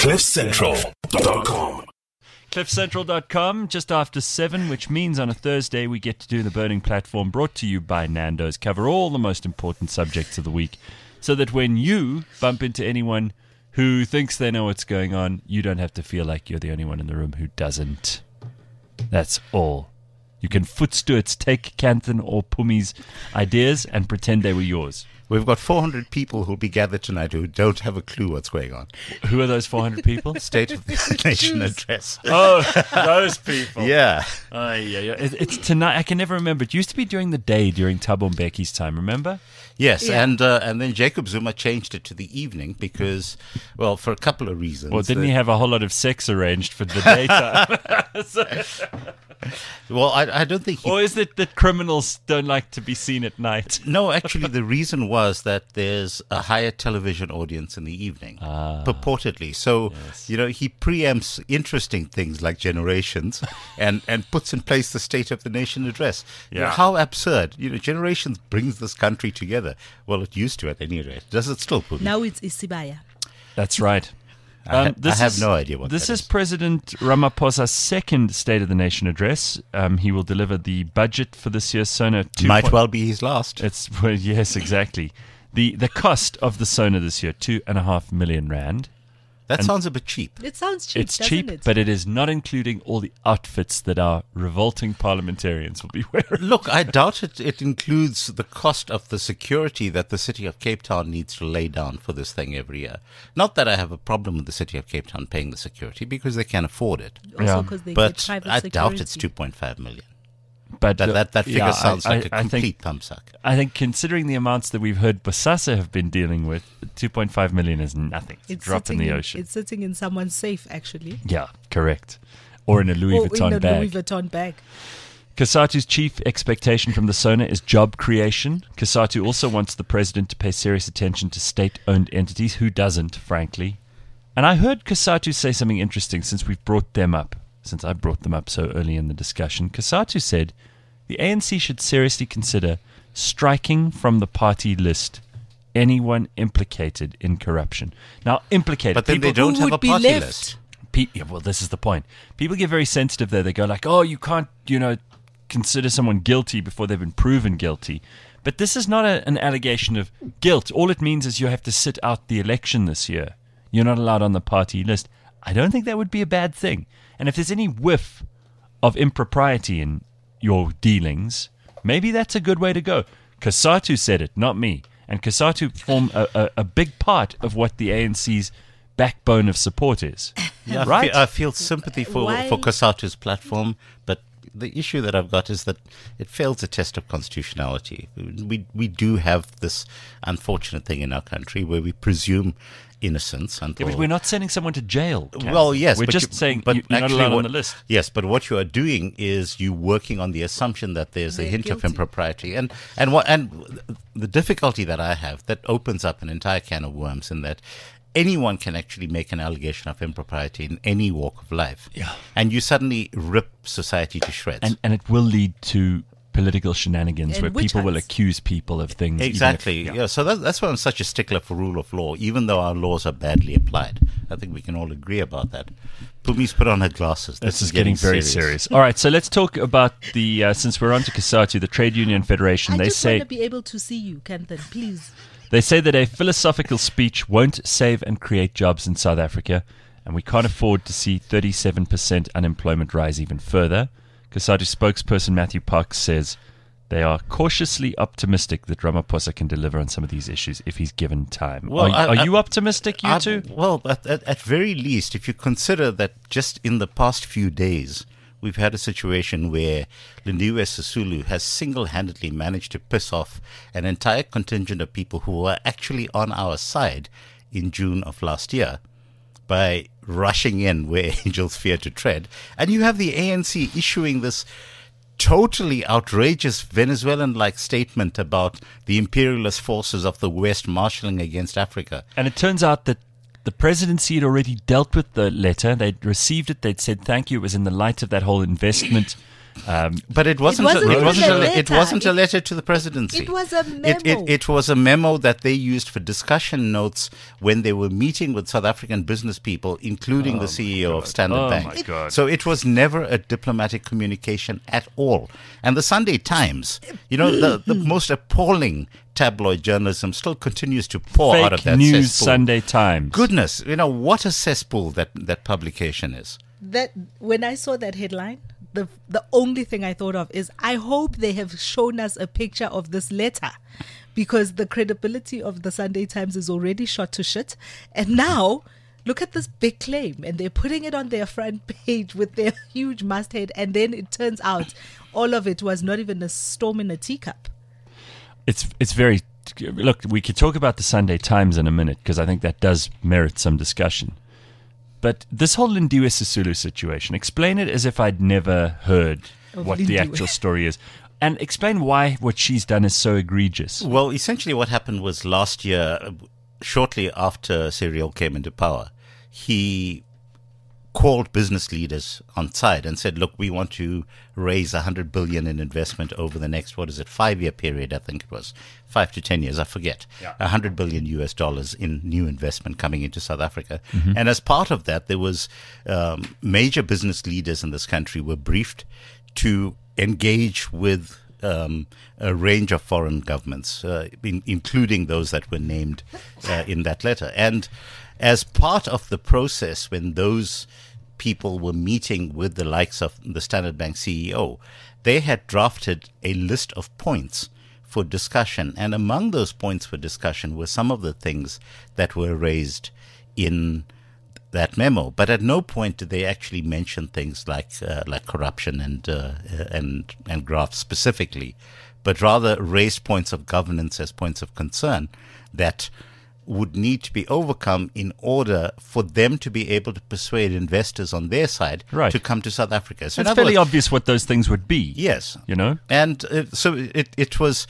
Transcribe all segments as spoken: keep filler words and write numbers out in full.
cliff central dot com. cliff central dot com, just after seven, which means on a Thursday we get to do the Burning Platform, brought to you by Nando's. Cover all the most important subjects of the week, so that when you bump into anyone who thinks they know what's going on, you don't have to feel like you're the only one in the room who doesn't. That's all. You can footstoots take Kanthan or Pumi's ideas and pretend they were yours. We've got four hundred people who'll be gathered tonight who don't have a clue what's going on. Who are those four hundred people? State of the Nation address. Oh, those people. Yeah. Oh, yeah, yeah. It, it's tonight. I can never remember. It used to be during the day, during Thabo Mbeki's time, remember? Yes, Yeah. and uh, and then Jacob Zuma changed it to the evening because, well, for a couple of reasons. Well, didn't Uh, he have a whole lot of sex arranged for the daytime? So- Well, I, I don't think he... or is it that criminals don't like to be seen at night? No, actually, the reason was that there's a higher television audience in the evening, Ah. purportedly. So, Yes. you know, he preempts interesting things like generations and, and puts in place the State of the Nation address. You know, Yeah. how absurd. You know, generations brings this country together. Well, it used to at any rate. Does it still, Pumi? Now it's Isibaya. That's right. I, ha- Um, this I have is- no idea what This that is is. President Ramaphosa's second State of the Nation address. Um, he will deliver the budget for this year's SONA. two Might point- well be his last. It's well, yes, exactly. The the cost of the SONA this year, two and a half million rand. That and- sounds a bit cheap. It sounds cheap. It's doesn't cheap, it? but it is not including all the outfits that our revolting parliamentarians will be wearing. Look, I doubt it, it includes the cost of the security that the City of Cape Town needs to lay down for this thing every year. Not that I have a problem with the City of Cape Town paying the security, because they can afford it. also Yeah. because they get But private I security. doubt it's two point five million. But That, uh, that, that figure yeah, sounds I- like a I- I complete think, thumbsuck. I think considering the amounts that we've heard Bosasa have been dealing with, two point five million is nothing. It's, It's a drop in sitting the ocean. It's sitting in someone's safe, actually. Yeah, correct. Or in a Louis or Vuitton in a bag. Louis Vuitton bag. Kasatu's chief expectation from the SONA is job creation. Kasatu also wants the president to pay serious attention to state-owned entities. Who doesn't, frankly? And I heard Kasatu say something interesting since we've brought them up, since I brought them up so early in the discussion. Kasatu said the A N C should seriously consider striking from the party list anyone implicated in corruption. Now, implicated. But then they people- don't who have a would be party left? list. Pe- yeah, well, this is the point. People get very sensitive there. They go like, oh, you can't, you know, consider someone guilty before they've been proven guilty. But this is not a, an allegation of guilt. All it means is you have to sit out the election this year. You're not allowed on the party list. I don't think that would be a bad thing. And if there's any whiff of impropriety in your dealings, maybe that's a good way to go. Kasatu said it, not me. And Kasatu form a, a, a big part of what the A N C's backbone of support is. Yeah, I Right? feel, I feel sympathy for, Why- for Kasatu's platform, but the issue that I've got is that it fails the test of constitutionality. We we do have this unfortunate thing in our country where we presume innocence Yeah, until... but we're not sending someone to jail. Ken. Well, yes, We're but just you- saying but you- you're not actually allowed on what- the list. Yes, but what you are doing is you working on the assumption that there's a They're hint of guilty. impropriety, and and what and the difficulty that I have that opens up an entire can of worms in that anyone can actually make an allegation of impropriety in any walk of life, Yeah. and you suddenly rip society to shreds. And and it will lead to political shenanigans And where witch people will hunts. accuse people of things. even if- Exactly. yeah. yeah. So that, that's why I'm such a stickler for rule of law, even though our laws are badly applied. I think we can all agree about that. Pumi's put on her glasses. This is getting very serious. All right, so let's talk about the, uh, since we're on to Kasatu, the Trade Union Federation. I they just say want to be able to see you, Kanthan, please. They say that a philosophical speech won't save and create jobs in South Africa, and we can't afford to see thirty-seven percent unemployment rise even further. Kasatu spokesperson Matthew Parks says they are cautiously optimistic that Ramaphosa can deliver on some of these issues if he's given time. Well, are I- are I- you optimistic, you I- two? Well, at, at, at very least, if you consider that just in the past few days, we've had a situation where Lindiwe Sisulu has single-handedly managed to piss off an entire contingent of people who were actually on our side in June of last year by rushing in where angels fear to tread. And you have the A N C issuing this totally outrageous Venezuelan-like statement about the imperialist forces of the West marshalling against Africa. And it turns out that the presidency had already dealt with the letter. They'd received it. They'd said thank you. It was in the light of that whole investment Um, But it wasn't. wasn't a, it even wasn't. a A, it letter. wasn't a It- letter to the presidency. It was a It, memo. it, it was a memo that they used for discussion notes when they were meeting with South African business people, including the C E O of Standard Oh, Bank. my God. So it was never a diplomatic communication at all. And the Sunday Times, you know, the, the most appalling tabloid journalism still continues to pour out of fake that news cesspool. Sunday Times. Goodness, you know, what a cesspool that, that publication is. That when I saw that headline, the the only thing I thought of is I hope they have shown us a picture of this letter, because the credibility of the Sunday Times is already shot to shit. And now look at this big claim, and they're putting it on their front page with their huge masthead, and then it turns out all of it was not even a storm in a teacup. It's it's very look. We could talk about the Sunday Times in a minute because I think that does merit some discussion. But this whole Lindiwe Sisulu situation, explain it as if I'd never heard Of what the Lindiwe. actual story is, and explain why what she's done is so egregious. Well, essentially what happened was last year, uh, shortly after Cyril came into power, he called business leaders on side and said, look, we want to raise one hundred billion in investment over the next, what is it, five-year period, I think it was, five to ten years, I forget, Yeah. one hundred billion U S dollars in new investment coming into South Africa. And as part of that, there was um, major business leaders in this country were briefed to engage with um, a range of foreign governments, uh, in, including those that were named uh, in that letter. And as part of the process, when those people were meeting with the likes of the Standard Bank C E O, they had drafted a list of points for discussion. And among those points for discussion were some of the things that were raised in that memo. But at no point did they actually mention things like uh, like corruption and uh, and and graft specifically, but rather raised points of governance as points of concern that would need to be overcome in order for them to be able to persuade investors on their side Right. to come to South Africa. So in It's other fairly words- obvious what those things would be. Yes. You know? And uh, so it, it was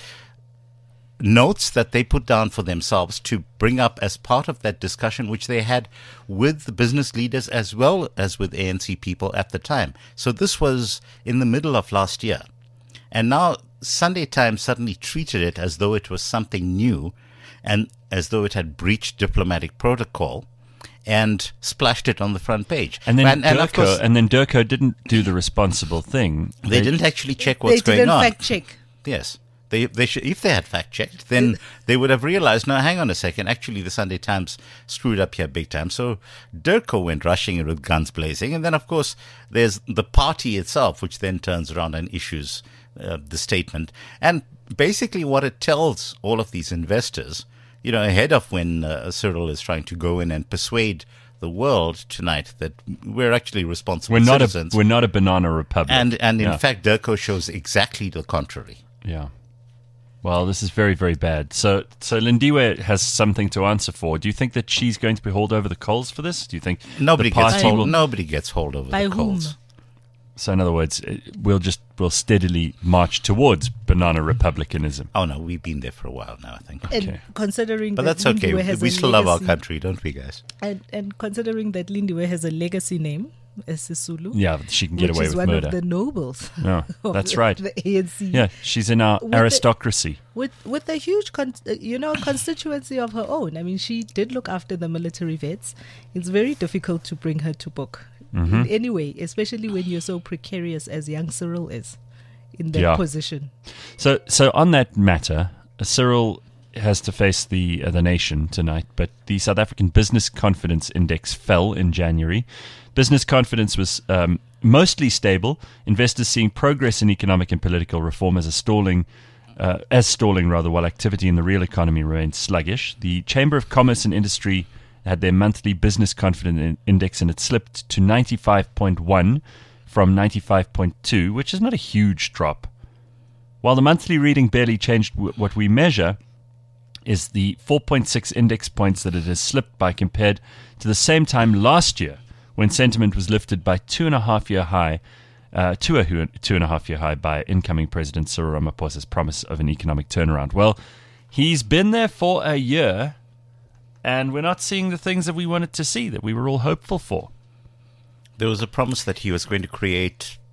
notes that they put down for themselves to bring up as part of that discussion, which they had with the business leaders as well as with A N C people at the time. So this was in the middle of last year. And now Sunday Times suddenly treated it as though it was something new and as though it had breached diplomatic protocol and splashed it on the front page. And then and, and of Durko, course, and then Durko didn't do the responsible thing. they didn't actually check what's they going didn't on. fact check. Yes. They, they should, if they had fact checked, then they would have realized, no, hang on a second, actually the Sunday Times screwed up here big time. So Durko went rushing in with guns blazing. And then, of course, there's the party itself, which then turns around and issues uh, the statement. And basically what it tells all of these investors, you know, ahead of when uh, Cyril is trying to go in and persuade the world tonight that we're actually responsible We're not citizens. a we're not a banana republic. and, and in Yeah. fact, Durko shows exactly the contrary. Yeah. Well, this is very, very bad. So, so Lindiwe has something to answer for. Do you think that she's going to be hauled over the coals for this? Do you think Nobody the gets party hold, will? nobody gets hold over By the whom? coals. So, in other words, uh, we'll just we'll steadily march towards banana republicanism. Oh no, we've been there for a while now, I think. And Okay. considering But that that's okay. Lindiwe has We a still love our legacy- country, don't we, guys? And, and considering that Lindiwe has a legacy name as Sisulu, Yeah, she can get which away is with one murder. of the nobles. No, of that's the- right. The A N C. Yeah, she's in our With the- aristocracy. With with a huge, con- uh, you know, constituency of her own. I mean, she did look after the military vets. It's very difficult to bring her to book. Mm-hmm. In any way, especially when you're so precarious as young Cyril is in that Yeah. position. So, so on that matter, uh, Cyril has to face the uh, the nation tonight. But the South African Business Confidence Index fell in January. Business confidence was um, mostly stable. Investors seeing progress in economic and political reform as a stalling, uh, as stalling rather, while activity in the real economy remained sluggish. The Chamber of Commerce and Industry had their monthly business confidence in- index, and it slipped to ninety-five point one from ninety-five point two, which is not a huge drop. While the monthly reading barely changed w- what we measure, is the four point six index points that it has slipped by compared to the same time last year, when sentiment was lifted by two and a half year high, uh, to a hu- two and a half year high by incoming President Cyril Ramaphosa's promise of an economic turnaround. Well, he's been there for a year, and we're not seeing the things that we wanted to see, that we were all hopeful for. There was a promise that he was going to create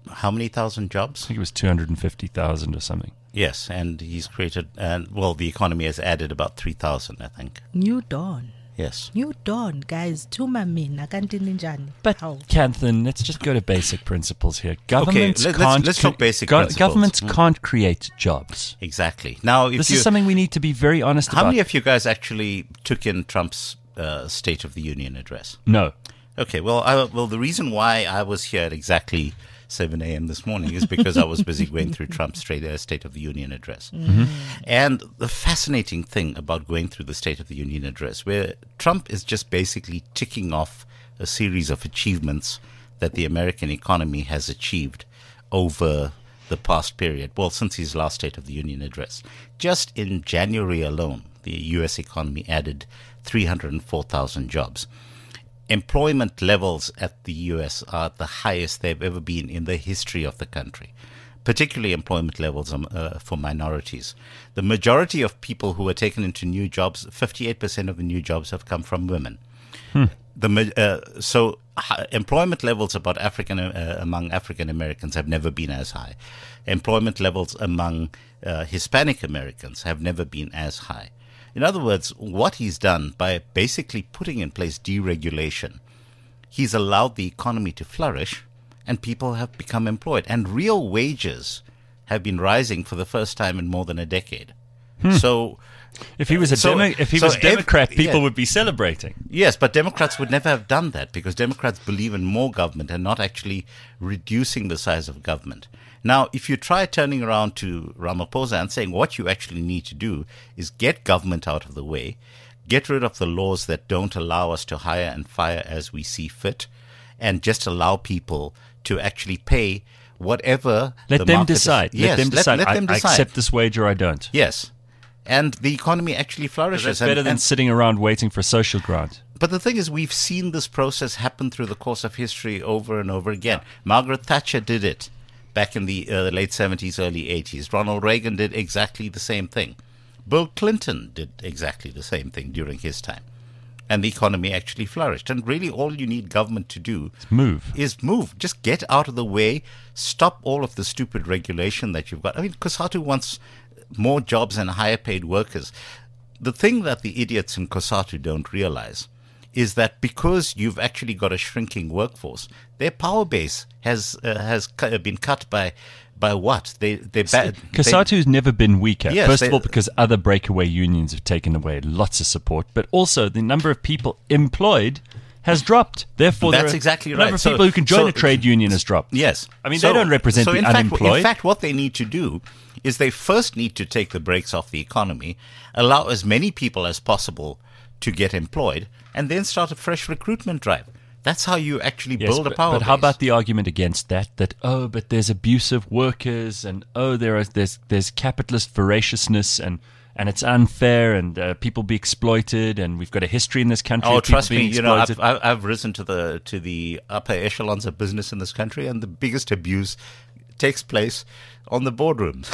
how many thousand jobs? I think it was two hundred fifty thousand or something. Yes, and he's created, and well, the economy has added about three thousand, I think. New dawn. Yes. New dawn, guys. Tuma mina kanti ninjani? But How? Canthan, let's just go to basic principles here. Governments let- let's- can't let's talk basic go- principles. Governments Mm. can't create jobs. Exactly. Now, if This you, is something we need to be very honest how about. many of you guys actually took in Trump's uh, State of the Union address? No. Okay, well, I, well, the reason why I was here at exactly seven a.m. this morning is because I was busy going through Trump's straight, uh, State of the Union address. Mm-hmm. And the fascinating thing about going through the State of the Union address, where Trump is just basically ticking off a series of achievements that the American economy has achieved over the past period, well, since his last State of the Union address. Just in January alone, the U S economy added three hundred four thousand jobs. Employment levels at the U S are the highest they've ever been in the history of the country, particularly employment levels um, uh, for minorities. The majority of people who were taken into new jobs, fifty-eight percent of the new jobs have come from women. Hmm. The ma- uh, so uh, employment levels about African uh, among African Americans have never been as high. Employment levels among uh, Hispanic Americans have never been as high. In other words, what he's done by basically putting in place deregulation, he's allowed the economy to flourish and people have become employed. And real wages have been rising for the first time in more than a decade. Hmm. So, If he was a So- demo- if he so was a Democrat, ev- people yeah. would be celebrating. yes, but Democrats would never have done that because Democrats believe in more government and not actually reducing the size of government. Now, if you try turning around to Ramaphosa and saying what you actually need to do is get government out of the way, get rid of the laws that don't allow us to hire and fire as we see fit, and just allow people to actually pay whatever Let the them market is- decide. Yes, let them decide. Let, I, them I decide. accept this wage or I don't. Yes. And the economy actually flourishes. That's and- better than and- sitting around waiting for a social grant. But the thing is, we've seen this process happen through the course of history over and over again. Margaret Thatcher did it back in the uh, late seventies, early eighties. Ronald Reagan did exactly the same thing. Bill Clinton did exactly the same thing during his time. And the economy actually flourished. And really all you need government to do Move. is move. Just get out of the way. Stop all of the stupid regulation that you've got. I mean, Cosatu wants more jobs and higher paid workers. The thing that the idiots in Cosatu don't realize is that because you've actually got a shrinking workforce, their power base has uh, has cu- been cut by by what? They they bad. Cosatu's never been weaker. Yes, First they- of all, because other breakaway unions have taken away lots of support, but also the number of people employed has dropped. Therefore, That's there are- exactly the number right. of So- people who can join so- a trade union has dropped. Yes. I mean, they don't represent so the in fact, unemployed. In fact, what they need to do is they first need to take the brakes off the economy, allow as many people as possible to get employed, and then start a fresh recruitment drive. That's how you actually Yes, build but, a power but how base. about the argument against that? That oh, but there's abusive workers, and oh, there are there's there's capitalist voraciousness, and and it's unfair, and uh, people be exploited, and we've got a history in this country. Oh, of people trust me, being you know, exploited. I've, I've I've risen to the to the upper echelons of business in this country, and the biggest abuse takes place on the boardrooms.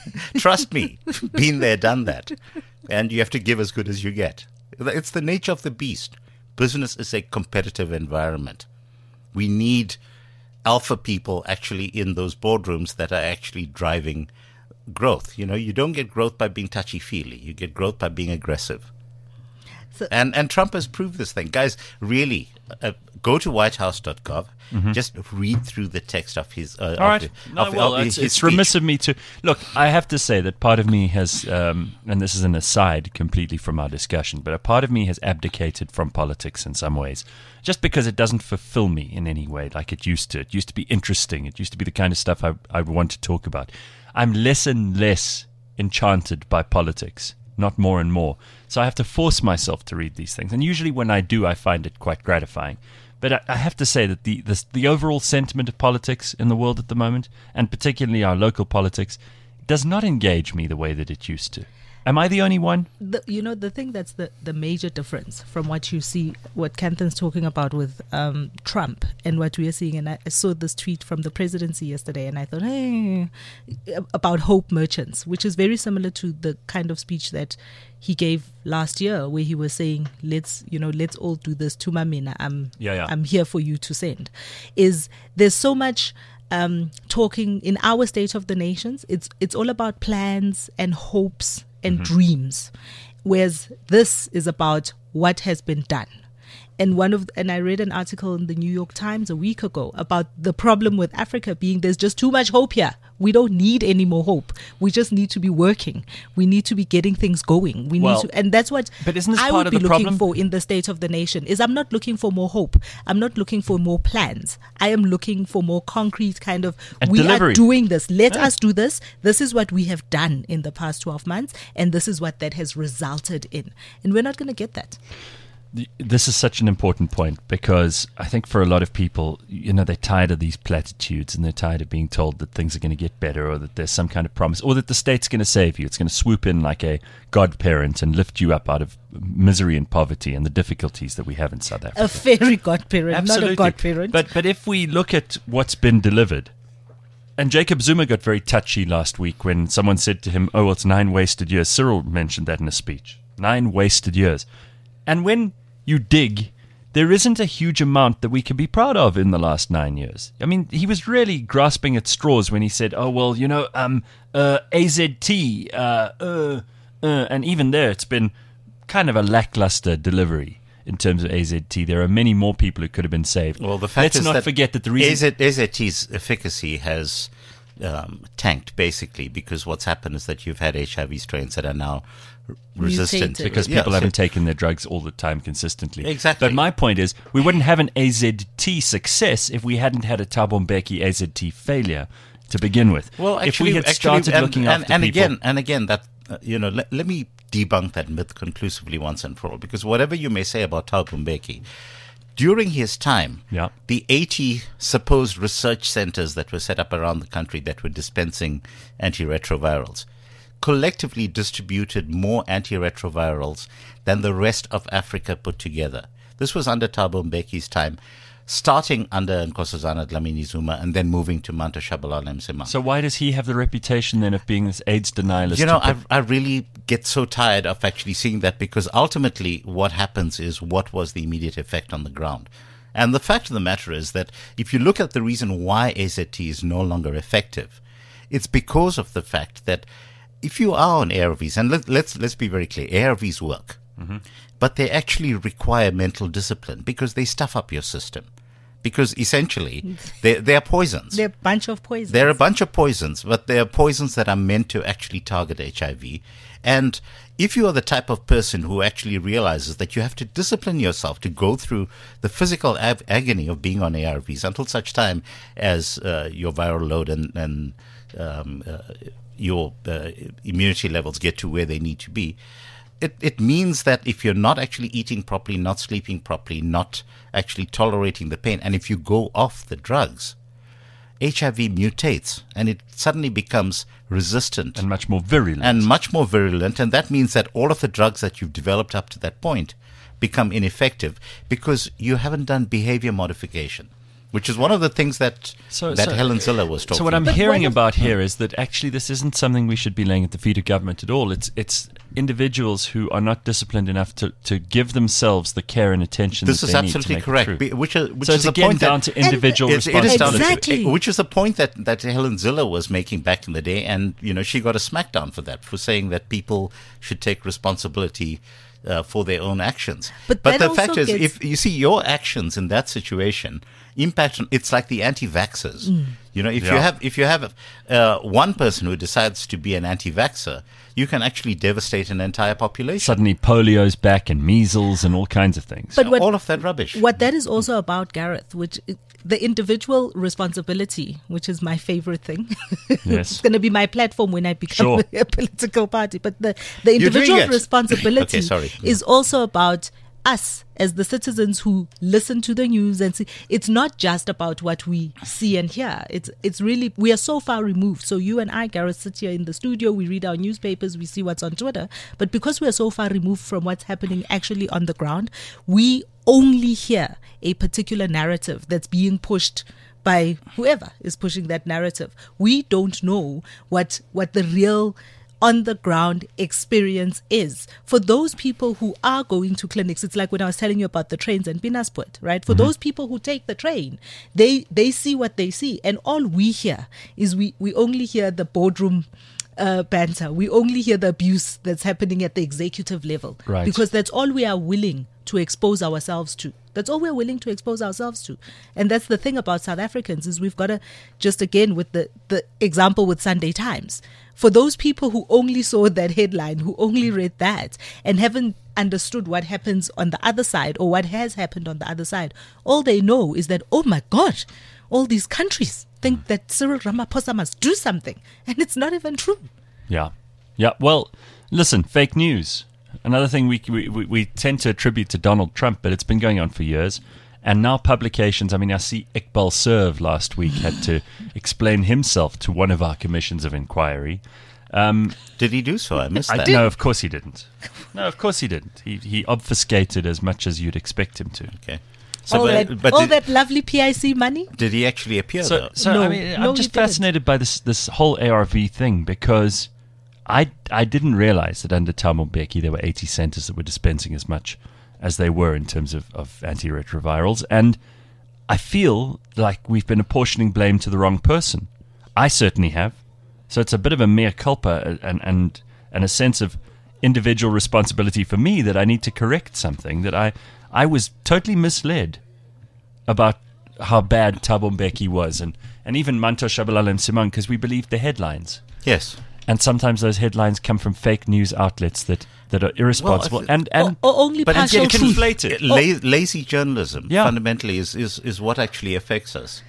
Trust me, been there, done that, and you have to give as good as you get. It's the nature of the beast. Business is a competitive environment. We need alpha people actually in those boardrooms that are actually driving growth. You know, you don't get growth by being touchy-feely. You get growth by being aggressive. So- And and Trump has proved this thing. Guys, really, uh, go to white house dot gov. Just read through the text of his uh, All of right. the- No, of- well, of it's, his it's speech. remiss of me to look. I have to say that part of me has, um, and this is an aside completely from our discussion, but a part of me has abdicated from politics in some ways, just because it doesn't fulfill me in any way like it used to. It used to be interesting. It used to be the kind of stuff I I want to talk about. I'm less and less enchanted by politics, not more and more. So I have to force myself to read these things, and usually when I do, I find it quite gratifying. But I, I have to say that the, the the overall sentiment of politics in the world at the moment, and particularly our local politics, does not engage me the way that it used to. Am I the only one? The, you know, the thing that's the, the major difference from what you see, what Canthan's talking about with um, Trump and what we are seeing, and I saw this tweet from the presidency yesterday, and I thought, hey, about hope merchants, which is very similar to the kind of speech that he gave last year, where he was saying, let's, you know, let's all do this. Tumamina, I'm, Yeah, yeah. I'm here for you to send. Is there's so much um, talking in our State of the Nations, it's it's all about plans and hopes and mm-hmm. dreams, whereas this is about what has been done. And one of and I read an article in the New York Times a week ago about the problem with Africa being there's just too much hope here. We don't need any more hope. We just need to be working. We need to be getting things going. We well, need to, and that's what but isn't this I part would of be the looking problem? for in the State of the Nation. Is I'm not looking for more hope. I'm not looking for more plans. I am looking for more concrete kind of. And we delivery. are doing this. Let Yeah. us do this. This is what we have done in the past twelve months, and this is what that has resulted in. And we're not going to get that. This is such an important point because I think for a lot of people, you know, they're tired of these platitudes and they're tired of being told that things are going to get better or that there's some kind of promise or that the state's going to save you. It's going to swoop in like a godparent and lift you up out of misery and poverty and the difficulties that we have in South Africa. A fairy godparent, Absolutely. not a godparent. But, but if we look at what's been delivered, and Jacob Zuma got very touchy last week when someone said to him, oh, well, it's nine wasted years. Cyril mentioned that in a speech. Nine wasted years. And when you dig, there isn't a huge amount that we can be proud of in the last nine years. I mean, he was really grasping at straws when he said, oh, well, you know, um, uh, A Z T, uh, uh, uh, and even there it's been kind of a lackluster delivery in terms of A Z T. There are many more people who could have been saved. Well, the fact Let's is not that forget that the reason... A Z T's efficacy has um, tanked, basically, because what's happened is that you've had H I V strains that are now resistant. Mutated. Because Yeah, people so- haven't taken their drugs all the time consistently. Exactly. But my point is, we wouldn't have an A Z T success if we hadn't had a Thabo Mbeki A Z T failure to begin with. Well, actually, if we had actually, started and, looking and, after and people, again, and again, that uh, you know, let, let me debunk that myth conclusively once and for all. Because whatever you may say about Thabo Mbeki, during his time, Yeah. the eighty supposed research centers that were set up around the country that were dispensing antiretrovirals collectively distributed more antiretrovirals than the rest of Africa put together. This was under Thabo Mbeki's time, starting under Nkosazana Dlamini Zuma and then moving to Manto Shabalala Msimang. so why does he have the reputation then of being this AIDS denialist? You know, who I, put- I really get so tired of actually seeing that because ultimately what happens is what was the immediate effect on the ground. And the fact of the matter is that if you look at the reason why A Z T is no longer effective, it's because of the fact that if you are on A R Vs, and let, let's let's be very clear, A R Vs work, mm-hmm. but they actually require mental discipline because they stuff up your system. Because essentially, they they are poisons. They're a bunch of poisons. They're a bunch of poisons, but they are poisons that are meant to actually target H I V. And if you are the type of person who actually realizes that you have to discipline yourself to go through the physical ag- agony of being on A R Vs until such time as uh, your viral load and, and um, uh, your uh, immunity levels get to where they need to be, It, it means that if you're not actually eating properly, not sleeping properly, not actually tolerating the pain, and if you go off the drugs, H I V mutates and it suddenly becomes resistant and much more virulent. and much more virulent. And that means that all of the drugs that you've developed up to that point become ineffective because you haven't done behavior modification, which is one of the things that So- that so- Helen Ziller was talking So what I'm about. hearing one of- about here is that actually this isn't something we should be laying at the feet of government at all. It's it's individuals who are not disciplined enough to, to give themselves the care and attention This that is they need to absolutely make it correct. through. Be- Which is, which so is it's the again point down that to individual It, it is responsibility. down to- Exactly. which is the point that, that Helen Ziller was making back in the day, and you know she got a smackdown for that, for saying that people should take responsibility uh, for their own actions. But that the fact also is, gets- if you see your actions in that situation impact on, it's like the anti-vaxxers. Mm. You know, if Yeah. you have if you have uh, one person who decides to be an anti-vaxxer, you can actually devastate an entire population. Suddenly polio's back and measles and all kinds of things. But what, all of that rubbish. what that is also about, Gareth, which the individual responsibility, which is my favorite thing. Yes. It's going to be my platform when I become Sure. a political party. But the, the You're doing individual it. responsibility Okay, sorry. is also about us as the citizens who listen to the news and see. It's not just about what we see and hear. It's it's really, we are so far removed. So you and I, Gareth, sit here in the studio, we read our newspapers, we see what's on Twitter. But because we are so far removed from what's happening actually on the ground, we only hear a particular narrative that's being pushed by whoever is pushing that narrative. We don't know what what the real on the ground experience is. For those people who are going to clinics, it's like when I was telling you about the trains and Pinasport, right? For mm-hmm. those people who take the train, they they see what they see. And all we hear is we, we only hear the boardroom uh, banter. We only hear the abuse that's happening at the executive level. Right. Because that's all we are willing to expose ourselves to. That's all we're willing to expose ourselves to. And that's the thing about South Africans is we've got to, just again with the, the example with Sunday Times, for those people who only saw that headline, who only read that and haven't understood what happens on the other side or what has happened on the other side, all they know is that, oh my God, all these countries think that Cyril Ramaphosa must do something. And it's not even true. Yeah. Yeah. Well, listen, fake news. Another thing we, we we tend to attribute to Donald Trump, but it's been going on for years. And now publications, I mean, I see Iqbal Serve last week had to explain himself to one of our commissions of inquiry. Um, Did he do so? I missed I, that. no, of course he didn't. No, of course he didn't. He he obfuscated as much as you'd expect him to. Okay. all but, that, but all did, that lovely P I C money? did he actually appear, So, though? so No, I mean, no, I'm just he didn't. fascinated by this this whole A R V thing because I, I didn't realize that under Thabo Mbeki there were eighty centers that were dispensing as much as they were in terms of, of antiretrovirals. And I feel like we've been apportioning blame to the wrong person. I certainly have. So it's a bit of a mea culpa and, and, and a sense of individual responsibility for me that I need to correct something, that I, I was totally misled about how bad Thabo Mbeki was, and, and even Manto Shabalala and Simon, because we believed the headlines. Yes. And sometimes those headlines come from fake news outlets that, that are irresponsible Well, if- and, and Or, or only But partial it's truth. conflated. La- lazy journalism, Yeah. fundamentally, is, is, is what actually affects us.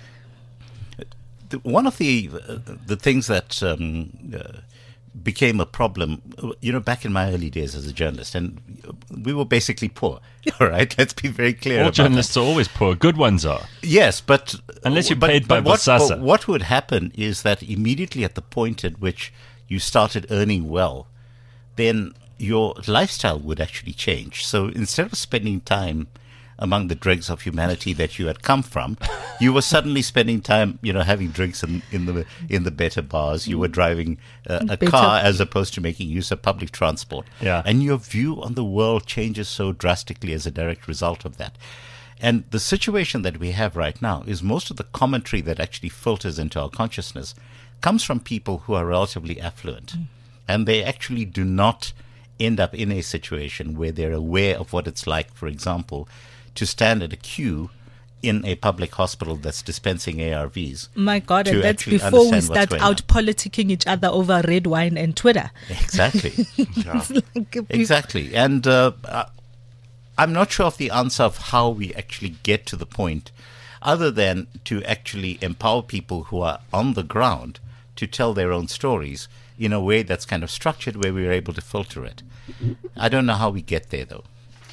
The, one of the uh, the things that um, uh, became a problem, uh, you know, back in my early days as a journalist, and we were basically poor. All right, let's be very clear. all about journalists are always poor. Good ones are. that. Yes, but Unless you're but- paid by but what, Bosasa. but what would happen is that immediately at the point at which you started earning well, then your lifestyle would actually change. So instead of spending time among the dregs of humanity that you had come from, you were suddenly spending time, you know, having drinks in, in the in the better bars. You were driving uh, a Better. car as opposed to making use of public transport. Yeah. And your view on the world changes so drastically as a direct result of that. And the situation that we have right now is most of the commentary that actually filters into our consciousness comes from people who are relatively affluent. Mm. And they actually do not end up in a situation where they're aware of what it's like, for example, to stand at a queue in a public hospital that's dispensing A R Vs. My God, to and that's actually before we understand what's start going out on. politicking each other over red wine and Twitter. Exactly. It's like a big- Exactly. And uh, uh, I'm not sure of the answer of how we actually get to the point, other than to actually empower people who are on the ground to tell their own stories in a way that's kind of structured where we're able to filter it. I don't know how we get there, though.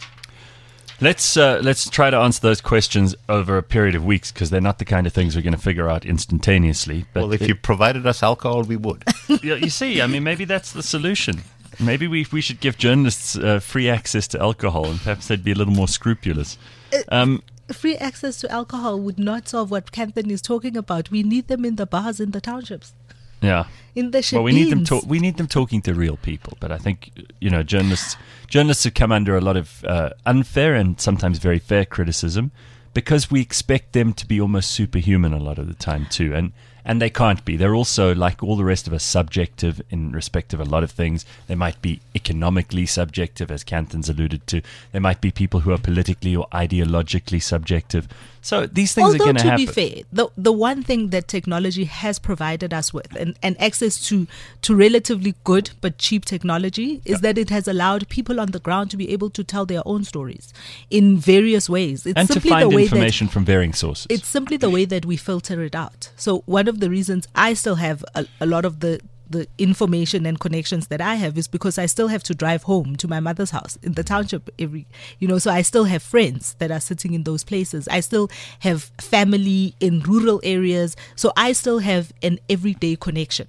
Let's uh, let's try to answer those questions over a period of weeks because they're not the kind of things we're going to figure out instantaneously. But Well, if it- you provided us alcohol, we would. Yeah, you see, I mean, maybe that's the solution. Maybe we we should give journalists uh, free access to alcohol, and perhaps they'd be a little more scrupulous. Um, Free access to alcohol would not solve what Kanthan is talking about. We need them in the bars in the townships, yeah. in the Well, we need them. shebeens. To- we need them talking to real people. But I think you know, journalists journalists have come under a lot of uh, unfair and sometimes very fair criticism because we expect them to be almost superhuman a lot of the time too, and and they can't be. They're also, like all the rest of us, subjective in respect of a lot of things. They might be economically subjective, as Kanthan's alluded to. There might be people who are politically or ideologically subjective. So these things Although, are going to to happen. be fair, the the one thing that technology has provided us with and, and access to to relatively good but cheap technology is that it has allowed people on the ground to be able to tell their own stories in various ways. It's and to simply find the way information that from varying sources. it's simply the way that we filter it out. So one of the reasons I still have a, a lot of the the information and connections that I have is because I still have to drive home to my mother's house in the township every, you know, so I still have friends that are sitting in those places. I still have family in rural areas. So I still have an everyday connection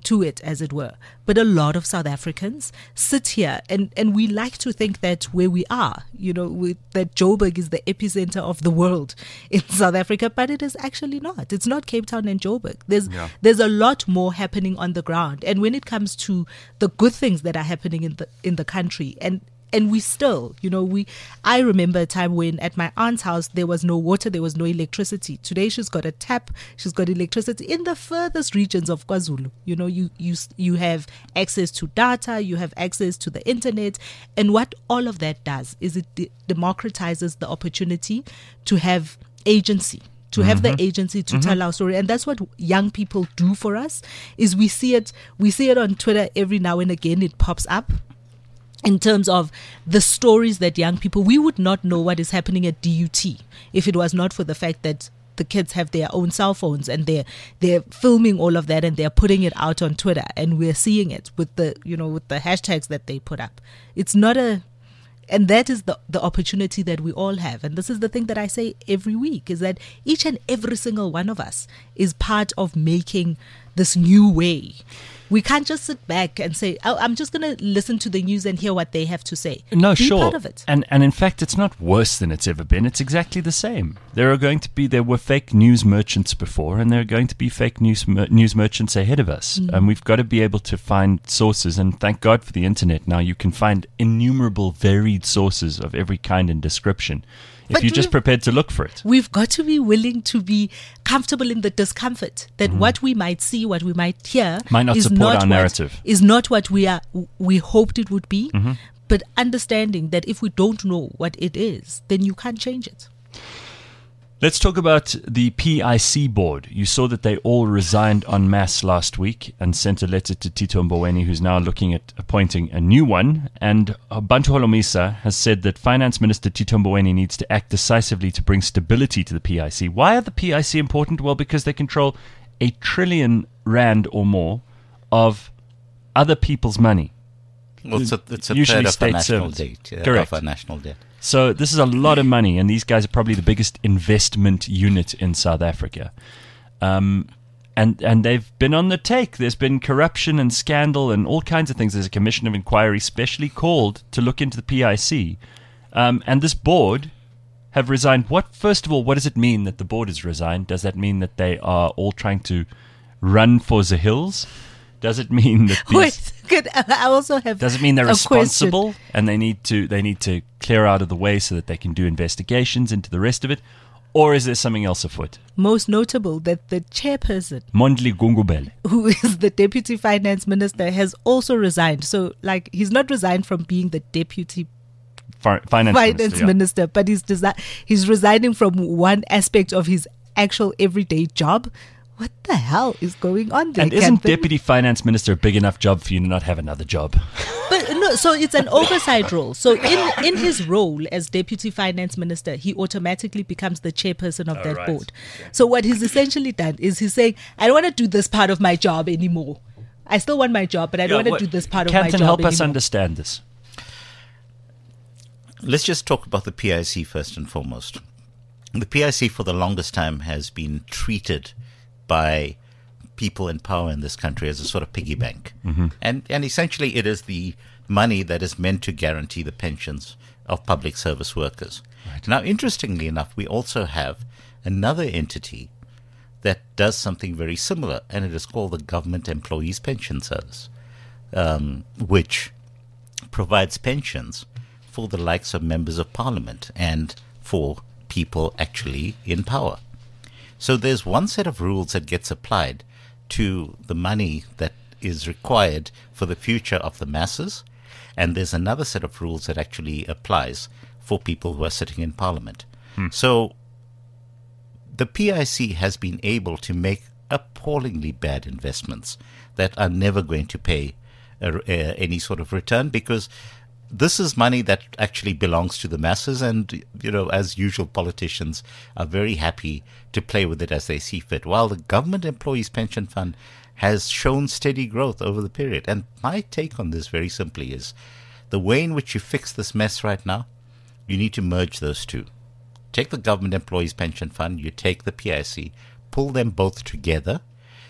to it, as it were. But a lot of South Africans sit here, and, and we like to think that where we are, you know, we, that Joburg is the epicenter of the world in South Africa, but it is actually not. It's not Cape Town and Joburg. There's Yeah. there's a lot more happening on the ground, and when it comes to the good things that are happening in the in the country, and And we still, you know, we. I remember a time when at my aunt's house there was no water, there was no electricity. Today she's got a tap, she's got electricity in the furthest regions of KwaZulu. You know, you you you have access to data, you have access to the internet, and what all of that does is it de- democratizes the opportunity to have agency. To have the agency to tell our story, and that's what young people do for us. Is we see it, we see it on Twitter every now and again. It pops up. In terms of the stories that young people, we would not know what is happening at D U T if it was not for the fact that the kids have their own cell phones and they're they're filming all of that and they're putting it out on Twitter, and we're seeing it with the you know with the hashtags that they put up. It's not a, and that is the the opportunity that we all have. And this is the thing that I say every week, is that each and every single one of us is part of making this new way. We can't just sit back and say, oh, I'm just going to listen to the news and hear what they have to say. No, Be sure. part of it. And and in fact, it's not worse than it's ever been. It's exactly the same. There are going to be there were fake news merchants before, and there are going to be fake news mer- news merchants ahead of us. Mm. And we've got to be able to find sources. And thank God for the internet. Now you can find innumerable, varied sources of every kind and description. If But you're just we've- prepared to look for it. We've got to be willing to be comfortable in the discomfort that what we might see, what we might hear, Might not is support not our what- narrative. is not what we are we hoped it would be. But understanding that if we don't know what it is, then you can't change it. Let's talk about the P I C board. You saw that they all resigned en masse last week and sent a letter to Tito Mboweni, who's now looking at appointing a new one. And Bantu Holomisa has said that Finance Minister Tito Mboweni needs to act decisively to bring stability to the P I C. Why are the P I C important? Well, because they control a trillion rand or more of other people's money. Well, it's a, it's a Usually third of state our national servants. debt. Yeah, Correct. Of our national debt. So this is a lot of money, and these guys are probably the biggest investment unit in South Africa. Um, and and they've been on the take. There's been corruption and scandal and all kinds of things. There's a commission of inquiry specially called to look into the P I C. Um, and this board have resigned. What First of all, what does it mean that the board has resigned? Does that mean that they are all trying to run for the hills? Does it mean that these... Wait, good. I also have. Does it mean they're a question. responsible and they need to they need to clear out of the way so that they can do investigations into the rest of it, or is there something else afoot? Most notable that the chairperson, Mondli Gungubele. who is the deputy finance minister, has also resigned. So, like, he's not resigned from being the deputy Fi- finance, finance minister, yeah. minister, but he's desi- he's resigning from one aspect of his actual everyday job. What the hell is going on there? And isn't Catherine? deputy finance minister a big enough job for you to not have another job? But no, so it's an oversight role. So in, in his role as deputy finance minister, he automatically becomes the chairperson of Oh, that right. board. So what he's essentially done is he's saying, I don't want to do this part of my job anymore. I still want my job, but I don't want to do this part of my Canton, job help anymore. us understand this. Let's just talk about the P I C first and foremost. The P I C for the longest time has been treated by people in power in this country as a sort of piggy bank. Mm-hmm. And, and essentially it is the money that is meant to guarantee the pensions of public service workers. Right. Now, interestingly enough, we also have another entity that does something very similar, and it is called the Government Employees Pension Service, um, which provides pensions for the likes of members of parliament and for people actually in power. So there's one set of rules that gets applied to the money that is required for the future of the masses, and there's another set of rules that actually applies for people who are sitting in parliament. Hmm. So the P I C has been able to make appallingly bad investments that are never going to pay a, a, any sort of return, because this is money that actually belongs to the masses, and, you know, as usual, politicians are very happy to play with it as they see fit, while the Government Employees Pension Fund has shown steady growth over the period. And my take on this very simply is the way in which you fix this mess right now, you need to merge those two. Take the Government Employees Pension Fund, you take the P I C, pull them both together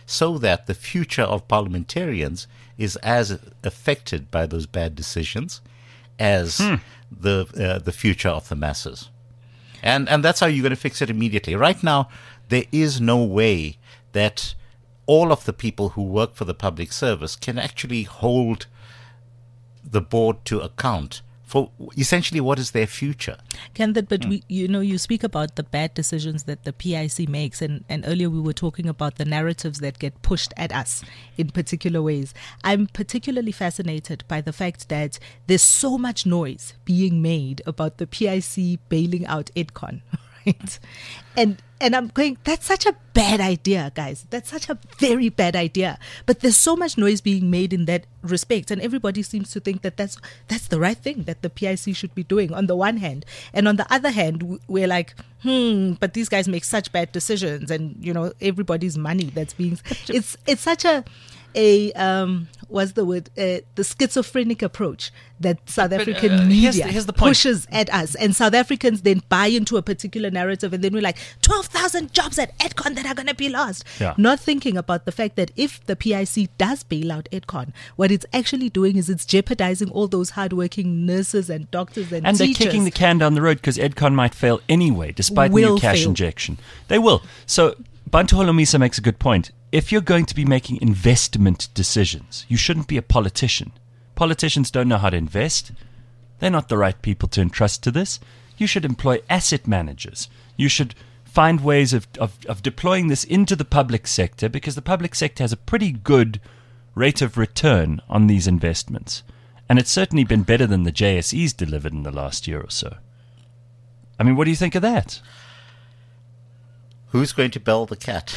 so that the future of parliamentarians is as affected by those bad decisions as Hmm. the uh, the future of the masses. And and that's how you're going to fix it immediately. Right now, there is no way that all of the people who work for the public service can actually hold the board to account for essentially what is their future. Kenneth, but we, you know, you speak about the bad decisions that the P I C makes, and, and earlier we were talking about the narratives that get pushed at us in particular ways. I'm particularly fascinated by the fact that there's so much noise being made about the P I C bailing out Edcon, right? And and I'm going, that's such a bad idea, guys. That's such a very bad idea. But there's so much noise being made in that respect, and everybody seems to think that that's that's the right thing that the P I C should be doing on the one hand. And on the other hand, w- we're like, hmm, but these guys make such bad decisions, and, you know, everybody's money that's being... It's, it's such a... a um what's the word uh, the schizophrenic approach that South But, African uh, media here's the- here's the point. pushes at us, and South Africans then buy into a particular narrative, and then we're like twelve thousand jobs at Edcon that are going to be lost, Yeah. not thinking about the fact that if the P I C does bail out Edcon, what it's actually doing is it's jeopardizing all those hardworking nurses and doctors and, And they're teachers. kicking the can down the road because Edcon might fail anyway, despite the new Will cash fail. injection. They will. So Bantu Holomisa makes a good point. If you're going to be making investment decisions, you shouldn't be a politician. Politicians don't know how to invest. They're not the right people to entrust to this. You should employ asset managers. You should find ways of, of, of deploying this into the public sector, because the public sector has a pretty good rate of return on these investments. And it's certainly been better than the J S Es delivered in the last year or so. I mean, what do you think of that? Who's going to bell the cat?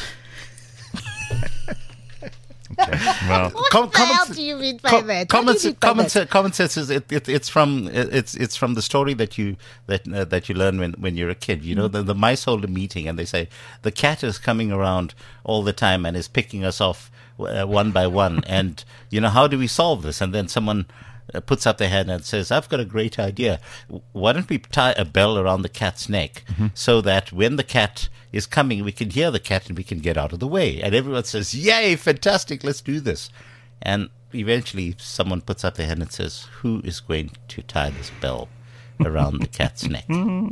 Okay, well, What Com- the common hell s- do you mean by Com- that? Common, What do you se- mean by common, that? se- common sense is it, it, it's from it, it's it's from the story that you that uh, that you learn when, when you're a kid. You know, the, the mice hold a meeting and they say the cat is coming around all the time and is picking us off uh, one by one. And you know, how do we solve this? And then someone uh, puts up their hand and says, "I've got a great idea. W- Why don't we tie a bell around the cat's neck so that when the cat is coming, we can hear the cat and we can get out of the way?" And everyone says, "Yay, fantastic, let's do this." And eventually someone puts up their hand and says, "Who is going to tie this bell around the cat's neck?"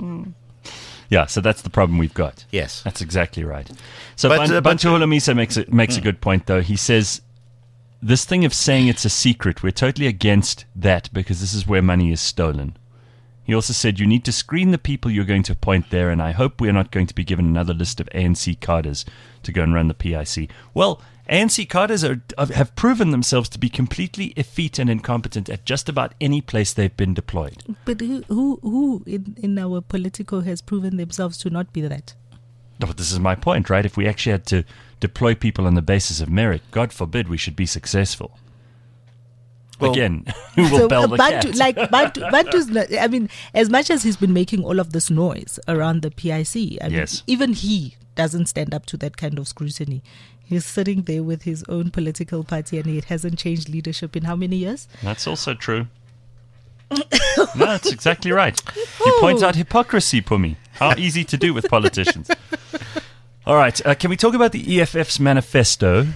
yeah, so that's the problem we've got. Yes. That's exactly right. So But, Ban- uh, but- Bantu Holomisa makes a, makes a good point, though. He says this thing of saying it's a secret, we're totally against that because this is where money is stolen. He also said you need to screen the people you're going to appoint there, and I hope we're not going to be given another list of A N C cadres to go and run the P I C. Well, A N C cadres are, have proven themselves to be completely effete and incompetent at just about any place they've been deployed. But who who, who in, in our political has proven themselves to not be that? No, but this is my point, right? If we actually had to deploy people on the basis of merit, God forbid we should be successful. Well- Again, who will So, bell uh, the Bantu, cat? like Bantu, Bantu's not, I mean, as much as he's been making all of this noise around the P I C, I mean, Yes. even he doesn't stand up to that kind of scrutiny. He's sitting there with his own political party, and it hasn't changed leadership in how many years? That's also true. No, that's exactly right. He points out hypocrisy, Pumi. How easy to do with politicians. All right, uh, can we talk about the E F F's manifesto?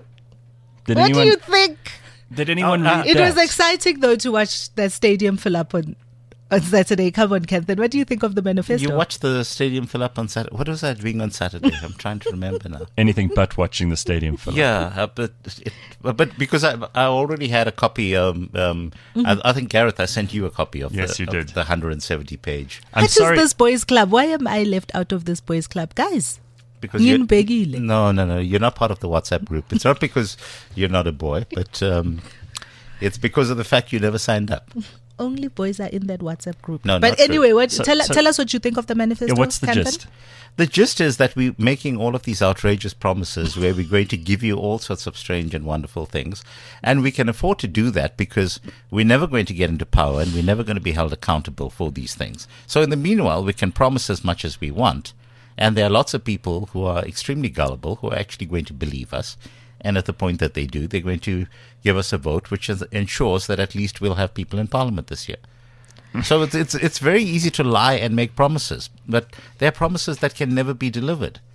Did What anyone, do you think? Did anyone Uh, uh, read It that? was exciting, though, to watch that stadium fill up on, on Saturday. Come on, Kenthan. What do you think of the manifesto? You watched the stadium fill up on Saturday. What was I doing on Saturday? I'm trying to remember now. Anything but watching the stadium fill up. Yeah, uh, but it, but because I I already had a copy. Um, um, I, I think Gareth, I sent you a copy of Yes, the, you of did. the one hundred seventy page. I'm What is sorry. this boys' club? Why am I left out of this boys' club? Guys, Because you Nginibekile. no, no, no, you're not part of the WhatsApp group. It's not because you're not a boy, but um, it's because of the fact you never signed up. Only boys are in that WhatsApp group. No, but not true. anyway, what, So- tell, so- tell us what you think of the manifesto. Yeah, what's the Kenthan? gist? The gist is that we're making all of these outrageous promises where we're going to give you all sorts of strange and wonderful things. And we can afford to do that because we're never going to get into power and we're never going to be held accountable for these things. So in the meanwhile, we can promise as much as we want. And there are lots of people who are extremely gullible who are actually going to believe us. And at the point that they do, they're going to give us a vote, which is, ensures that at least we'll have people in parliament this year. So it's, it's it's very easy to lie and make promises, but they're promises that can never be delivered.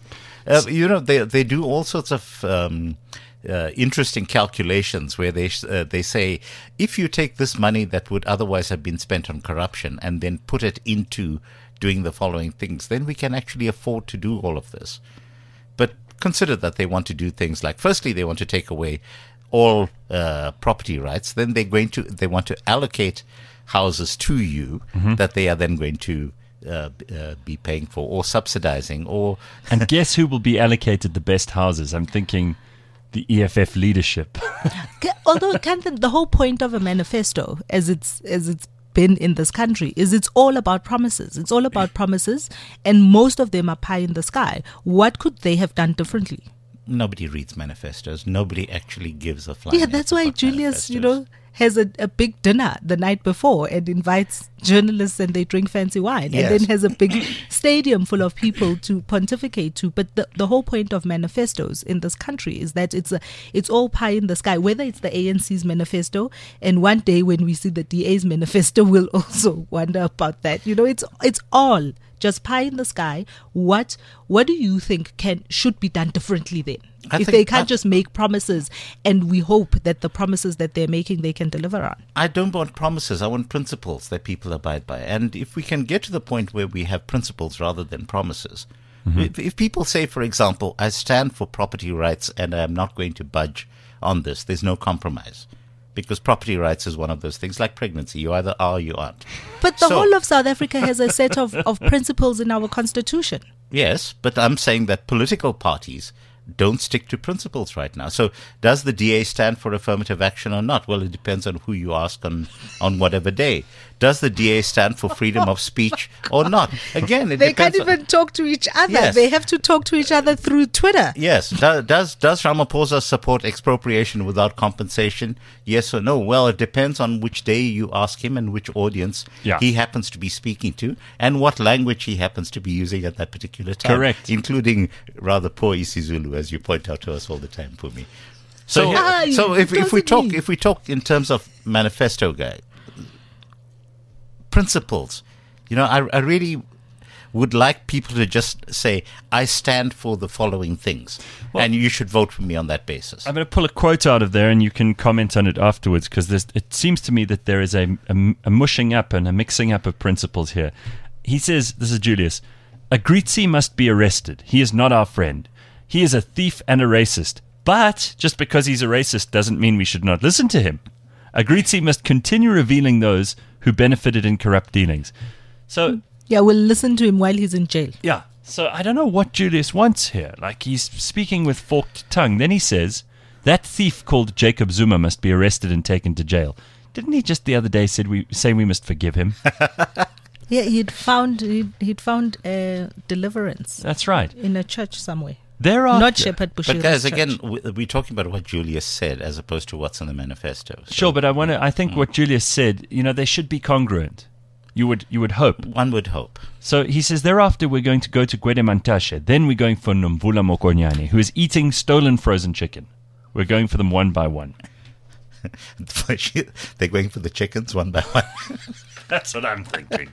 Uh, you know, they they do all sorts of um, uh, interesting calculations where they uh, they say if you take this money that would otherwise have been spent on corruption and then put it into doing the following things, then we can actually afford to do all of this. But consider that they want to do things like, firstly, they want to take away all uh, property rights. Then they're going to they want to allocate houses to you mm-hmm. that they are then going to uh, uh, be paying for or subsidizing. Or and guess who will be allocated the best houses? I'm thinking the E F F leadership. Although, Kanthan, the whole point of a manifesto, as it's as it's been in this country, is it's all about promises. It's all about promises, and most of them are pie in the sky. What could they have done differently? Nobody reads manifestos. Nobody actually gives a flying. Yeah, that's why Julius, you know, has a, a big dinner the night before and invites journalists and they drink fancy wine, yes. and then has a big stadium full of people to pontificate to. But the, the whole point of manifestos in this country is that it's a, it's all pie in the sky, whether it's the A N C's manifesto, and one day when we see the D A's manifesto, we'll also wonder about that. You know, it's it's all just pie in the sky. What what do you think can should be done differently then? I if think they can't I, just make promises and we hope that the promises that they're making they can deliver on. I don't want promises. I want principles that people abide by. And if we can get to the point where we have principles rather than promises, mm-hmm. if, if people say, for example, I stand for property rights and I'm not going to budge on this, there's no compromise. Because property rights is one of those things like pregnancy. You either are or you aren't. But the so, whole of South Africa has a set of, of principles in our constitution. Yes, but I'm saying that political parties don't stick to principles right now. So does the D A stand for affirmative action or not? Well, it depends on who you ask on, on whatever day. Does the D A stand for freedom of speech or not? Again, it they depends. can't even on, talk to each other. Yes. They have to talk to each other through Twitter. Yes. Does, does does Ramaphosa support expropriation without compensation? Yes or no? Well, it depends on which day you ask him and which audience yeah. he happens to be speaking to and what language he happens to be using at that particular time. Correct. Including rather poor isiZulu, as you point out to us all the time, Pumi. So, So, Ah, so if, if we doesn't talk mean- if we talk in terms of manifesto, guy, principles, you know, I, I really would like people to just say, I stand for the following things, Well- and you should vote for me on that basis. I'm going to pull a quote out of there, and you can comment on it afterwards, because it seems to me that there is a, a, a mushing up and a mixing up of principles here. He says, this is Julius, Agritzi must be arrested. He is not our friend. He is a thief and a racist. But just because he's a racist doesn't mean we should not listen to him. Agritzi must continue revealing those who benefited in corrupt dealings. So, Yeah, we'll listen to him while he's in jail. yeah. So I don't know what Julius wants here. Like, he's speaking with forked tongue. Then he says, that thief called Jacob Zuma must be arrested and taken to jail. Didn't he just the other day said we say we must forgive him? Yeah, he'd found he'd, he'd found uh, deliverance That's right. in a church somewhere. Thereafter, Not Shepherd Bushira's But guys, church. again, we- we're talking about what Julius said as opposed to what's in the manifesto. So Sure, but I want to. I think what Julius said, you know, they should be congruent. You would, you would hope. one would hope. So he says, thereafter we're going to go to Gwede Mantashe. Then we're going for Nomvula Mokonyane, who is eating stolen frozen chicken. We're going for them one by one. They're going for the chickens one by one. That's what I'm thinking.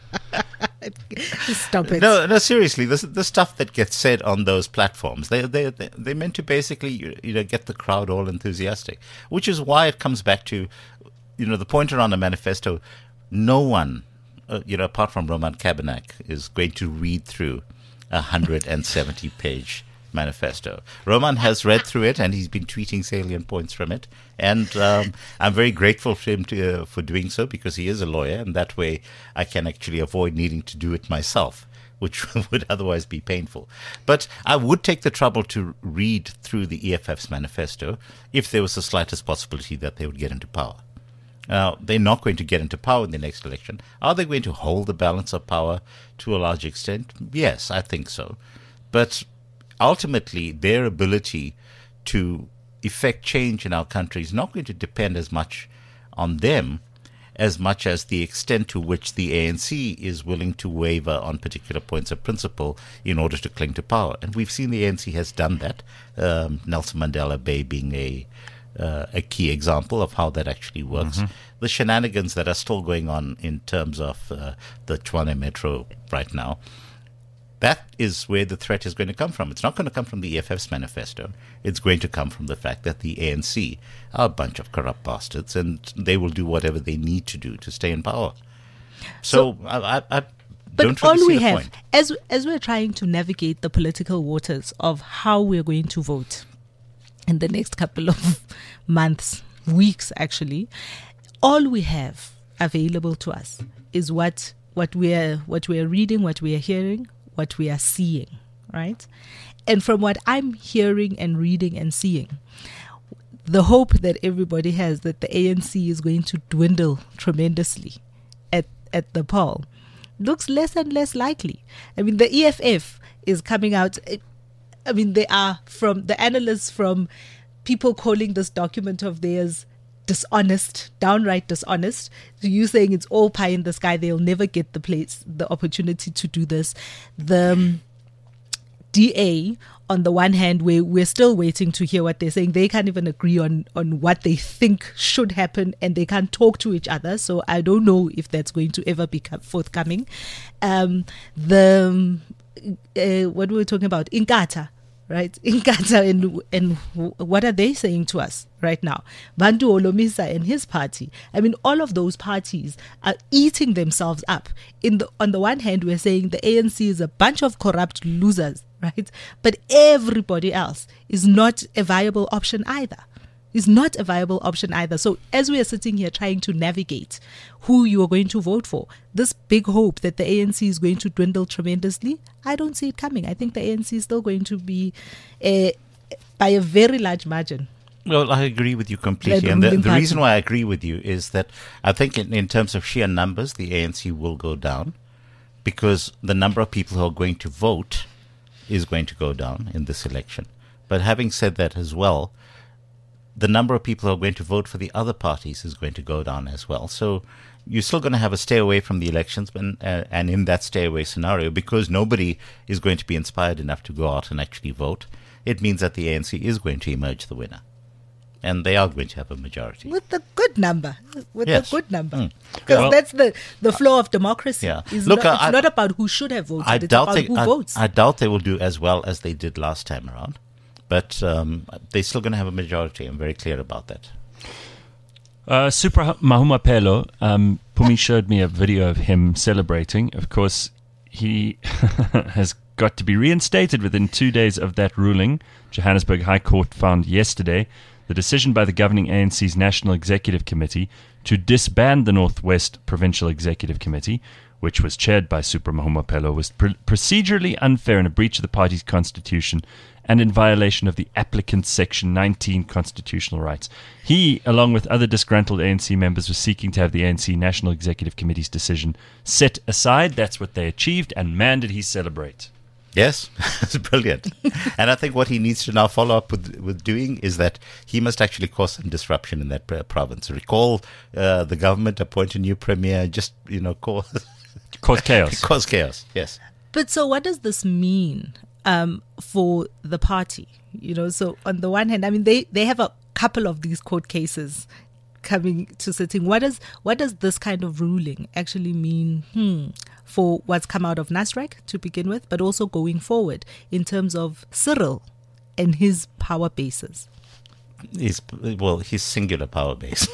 Stop it. No, no, seriously, the the stuff that gets said on those platforms, they they they they're meant to basically you you know get the crowd all enthusiastic, which is why it comes back to, you know, the point around the manifesto. No one, uh, you know, apart from Roman Kabanak, is going to read through a hundred and seventy page manifesto. Roman has read through it and he's been tweeting salient points from it, and um, I'm very grateful for him to, uh, for doing so, because he is a lawyer, and that way I can actually avoid needing to do it myself, which would otherwise be painful. But I would take the trouble to read through the E F F's manifesto if there was the slightest possibility that they would get into power. Now, they're not going to get into power in the next election. Are they going to hold the balance of power to a large extent? Yes, I think so. But ultimately, their ability to effect change in our country is not going to depend as much on them as much as the extent to which the A N C is willing to waver on particular points of principle in order to cling to power. And we've seen the A N C has done that, um, Nelson Mandela Bay being a uh, a key example of how that actually works. Mm-hmm. The shenanigans that are still going on in terms of uh, the Tshwane Metro right now, That is where the threat is going to come from. It's not going to come from the E F F's manifesto. It's going to come from the fact that the A N C are a bunch of corrupt bastards, and they will do whatever they need to do to stay in power. So, so I, I, I but don't really all see we the have, point. as as we're trying to navigate the political waters of how we're going to vote in the next couple of months, weeks actually, all we have available to us is what what we're what we're reading, what we are hearing, what we are seeing, right? And from what I'm hearing and reading and seeing, the hope that everybody has that the A N C is going to dwindle tremendously at, at the poll looks less and less likely. I mean, the E F F is coming out. I mean, they are from the analysts, from people calling this document of theirs dishonest, downright dishonest, to you saying it's all pie in the sky, they'll never get the place, the opportunity to do this. The um, D A, on the one hand, we we're still waiting to hear what they're saying. They can't even agree on, on what they think should happen, and they can't talk to each other. So I don't know if that's going to ever be forthcoming. Um, the uh, what were we talking about? Inkatha. Right, in Qatar, and and what are they saying to us right now? Bantu Olomisa and his party. I mean, all of those parties are eating themselves up. In the on the one hand, we're saying the A N C is a bunch of corrupt losers, right? But everybody else is not a viable option either. Is not a viable option either. So as we are sitting here trying to navigate who you are going to vote for, this big hope that the A N C is going to dwindle tremendously, I don't see it coming. I think the A N C is still going to be uh, by a very large margin. Well, I agree with you completely. And the, the reason why I agree with you is that I think in, in terms of sheer numbers, the A N C will go down because the number of people who are going to vote is going to go down in this election. But having said that as well, the number of people who are going to vote for the other parties is going to go down as well. So you're still going to have a stay away from the elections, and, uh, and in that stay away scenario, because nobody is going to be inspired enough to go out and actually vote, it means that the A N C is going to emerge the winner. And they are going to have a majority. With a good number. With Yes. a good number. Because Mm. Well, that's the, the flow of democracy. Yeah. It's, Look, not, it's I- not about who should have voted. I it's doubt about they, who I, votes. I doubt they will do as well as they did last time around. But um, they're still going to have a majority. I'm very clear about that. Uh, Supra Mahumapelo, um, Pumi showed me a video of him celebrating. Of course, he has got to be reinstated within two days of that ruling. Johannesburg High Court found yesterday the decision by the governing A N C's National Executive Committee to disband the Northwest Provincial Executive Committee, which was chaired by Supra Mahumapelo, was pr- procedurally unfair and a breach of the party's constitution and in violation of the applicant's Section nineteen constitutional rights. He, along with other disgruntled A N C members, was seeking to have the A N C National Executive Committee's decision set aside. That's what they achieved, and man, did he celebrate. Yes, it's brilliant. And I think what he needs to now follow up with, with doing is that he must actually cause some disruption in that uh, province. Recall uh, the government appoint a new premier, just, you know, cause, Cause chaos. cause chaos, yes. But so what does this mean um, for the party? You know, so on the one hand, I mean, they, they have a couple of these court cases coming to sitting. What does what does this kind of ruling actually mean hmm, for what's come out of Nasrec to begin with, but also going forward in terms of Cyril and his power bases? His, well, his singular power base.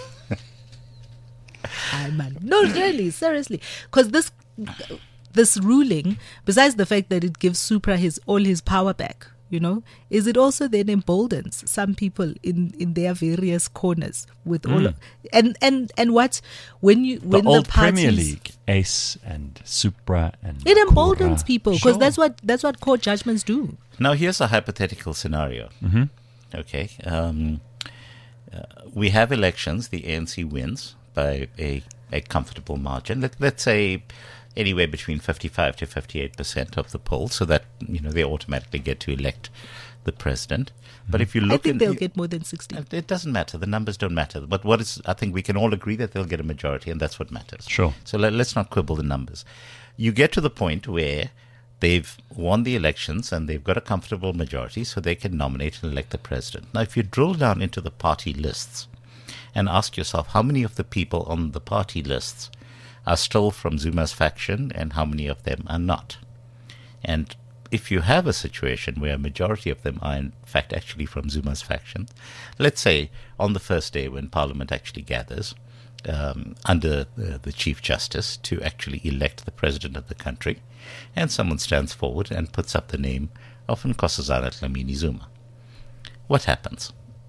I man, no, really, seriously, because this this ruling, besides the fact that it gives Supra his all his power back, you know, is it also then emboldens some people in, in their various corners with all Mm. of, and and and what when you The when old the parties, Premier League, Ace and Supra and it emboldens Kura. people because Sure. that's what that's what court judgments do. Now, here's a hypothetical scenario. Mhm. Okay. Um, uh, we have elections. The A N C wins by a, a comfortable margin. Let, let's say anywhere between fifty-five to fifty-eight percent of the poll, so that, you know, they automatically get to elect the president. But if you I look think in, they'll get more than sixty. it doesn't matter. The numbers don't matter. But what is, I think we can all agree that they'll get a majority, and that's what matters. Sure. So let, let's not quibble the numbers. You get to the point where they've won the elections and they've got a comfortable majority, so they can nominate and elect the president. Now, if you drill down into the party lists and ask yourself how many of the people on the party lists are still from Zuma's faction and how many of them are not, And if you have a situation where a majority of them are in fact actually from Zuma's faction, let's say on the first day when Parliament actually gathers um, under the, the Chief Justice to actually elect the President of the country, and someone stands forward and puts up the name of Nkosazana Dlamini Zuma, what happens?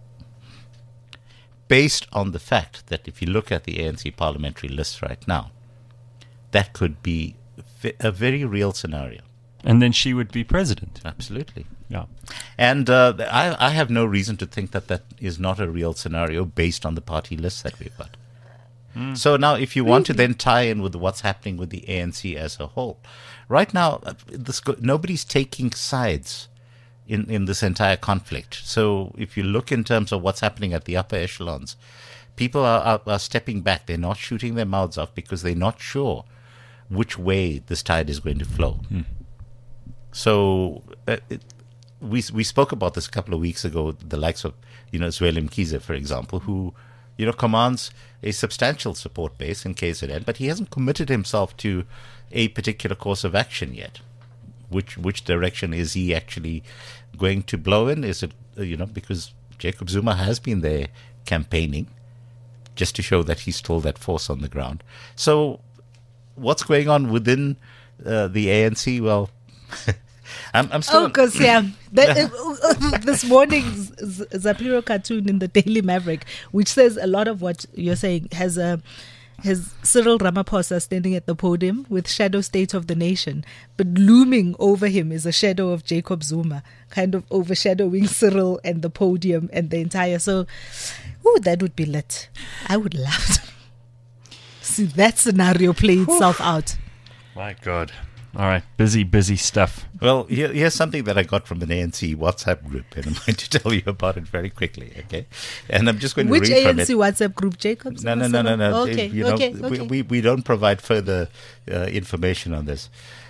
Based on the fact that if you look at the A N C parliamentary list right now, that could be a very real scenario. And then she would be president. Absolutely. Yeah. And uh, I, I have no reason to think that that is not a real scenario based on the party list that we've got. Mm. So now if you want to then tie in with what's happening with the A N C as a whole, right now uh, this, nobody's taking sides in, in this entire conflict. So if you look in terms of what's happening at the upper echelons, people are, are, are stepping back. They're not shooting their mouths off because they're not sure which way this tide is going to flow. Mm. So uh, it, we we spoke about this a couple of weeks ago. The likes of you know Zweli Mkhize, for example, who you know commands a substantial support base in K Z N, but he hasn't committed himself to a particular course of action yet. Which which direction is he actually going to blow in? Is it uh, you know because Jacob Zuma has been there campaigning just to show that he's still that force on the ground. So what's going on within uh, the A N C? Well. I'm, I'm still. Oh, because yeah, that, uh, this morning's Z- Zapiro cartoon in the Daily Maverick, which says a lot of what you're saying, has a has Cyril Ramaphosa standing at the podium with shadow state of the nation, but looming over him is a shadow of Jacob Zuma, kind of overshadowing Cyril and the podium and the entire. So, ooh, that would be lit. I would love to see that scenario play itself out. My God. All right, busy, busy stuff. Well, here, here's something that I got from an A N C WhatsApp group, and I'm going to tell you about it very quickly, okay? And I'm just going to Which read A N C from it. WhatsApp group, Jacob? No, no, no, no, no. Okay, you know, okay, we, okay. We, we don't provide further uh, information on this.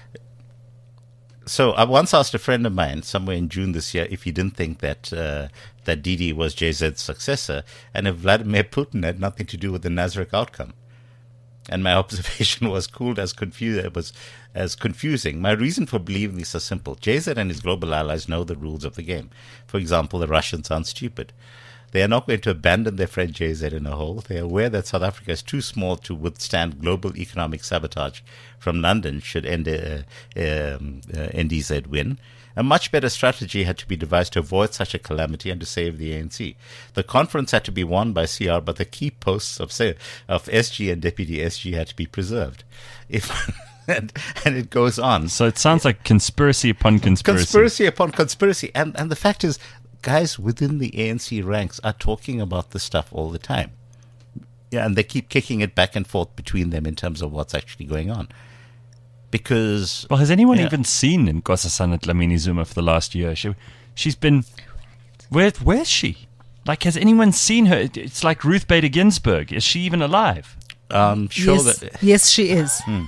So I once asked a friend of mine somewhere in June this year if he didn't think that uh, that Didi was J Z's successor and if Vladimir Putin had nothing to do with the Nasrec outcome. And my observation was cooled as confused. It was as confusing. My reason for believing this is simple. J Z and his global allies know the rules of the game. For example, the Russians aren't stupid. They are not going to abandon their friend J Z in a hole. They are aware that South Africa is too small to withstand global economic sabotage from London should N D, uh, um, uh, N D Z win. A much better strategy had to be devised to avoid such a calamity and to save the A N C. The conference had to be won by C R, but the key posts of say, of S G and Deputy S G had to be preserved. If and, and it goes on. So it sounds like conspiracy upon conspiracy. Conspiracy upon conspiracy. And, and the fact is, guys within the A N C ranks are talking about this stuff all the time. Yeah, and they keep kicking it back and forth between them in terms of what's actually going on. Because well, has anyone yeah. even seen Nkosazana Dlamini Zuma for the last year? She, she's been where? Where's she? Like, has anyone seen her? It's like Ruth Bader Ginsburg. Is she even alive? Um, sure yes, that yes, she is. Hmm.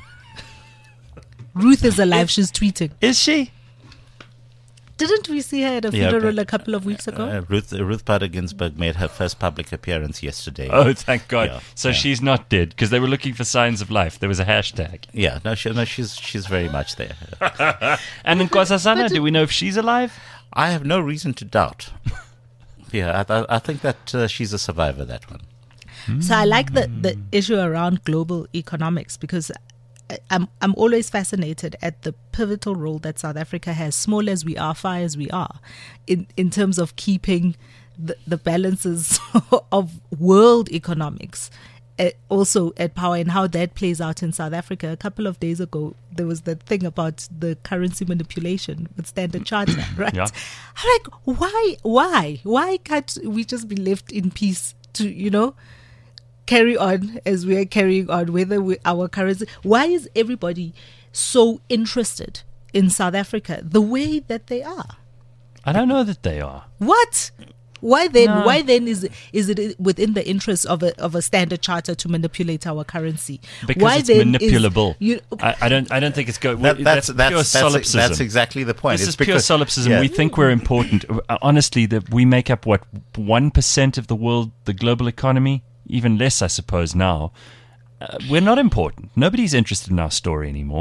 Ruth is alive. She's tweeting. Is she? Didn't we see her at a Yeah, funeral but, a couple of weeks ago? uh, Ruth uh, Ruth Bader Ginsburg made her first public appearance yesterday. Oh, thank God! Yeah, so yeah. she's not dead because they were looking for signs of life. There was a hashtag. Yeah, no, she, no, she's she's very much there. And Nkosazana, do we know if she's alive? I have no reason to doubt. Yeah, I, I, I think that uh, she's a survivor. That one. So I like the, the issue around global economics because I- I'm I'm always fascinated at the pivotal role that South Africa has, small as we are, far as we are, in, in terms of keeping the, the balances of world economics uh, also at power and how that plays out in South Africa. A couple of days ago, there was the thing about the currency manipulation with Standard Chartered, right? Yeah. I'm like, why, why, why can't we just be left in peace to, you know, carry on as we are carrying on, whether we, our currency. Why is everybody so interested in South Africa the way that they are? I don't know that they are. What? Why then? No. Why then is is it within the interest of a of a Standard Charter to manipulate our currency? Because Why it's then is manipulable. you, I, I don't. I don't think it's go. That, that's, that's pure that's that's, solipsism. that's exactly the point. This It's is pure because- solipsism. yeah. We think we're important. Uh, Honestly, that we make up what one percent of the world, the global economy, even less, I suppose. Now, uh, we're not important. Nobody's interested in our story anymore.